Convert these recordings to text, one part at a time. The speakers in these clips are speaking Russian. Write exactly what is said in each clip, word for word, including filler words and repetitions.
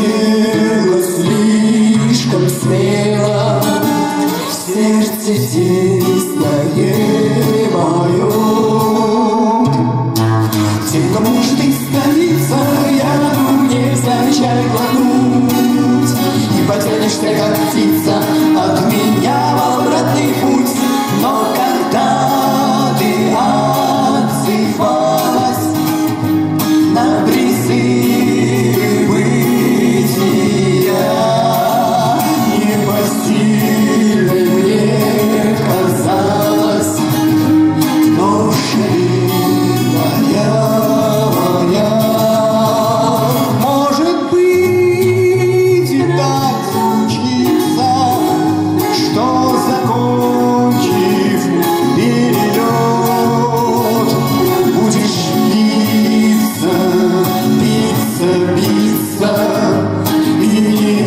хотелось слишком смело, в сердце тесное мое. Тем, кто может истомиться, яду невзначай глотнуть, и потянешься, как птица, от меня в обратный путь. Но когда ты отзывалась на призывы бытия, непосильной мне казалось, но шальная моя. Может быть, и так случится, что, закончив перелет, будешь биться, биться, биться, и не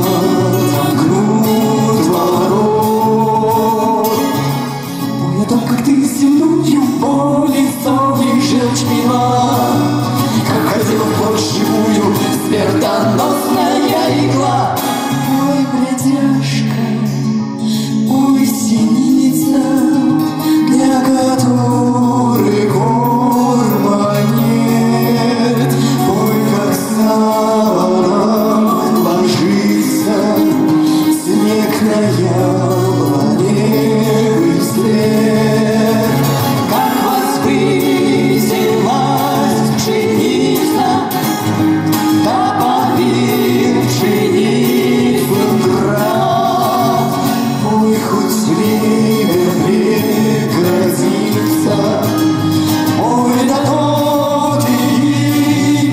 отомкнут ворот. Помню о том, как ты земную боль и желчь пила, как ходила в плоть живую смертоносная игла. Ой, бродяжка, ой, синица, для которой корма нет. Ой, как саваном ложится снег на яблоневый след. Как возвысилась пшеница, да полил пшеницу град. Ой, хоть время прекратится, ой, да то ты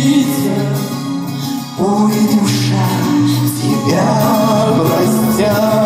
певица, ой, душа, тебя простят.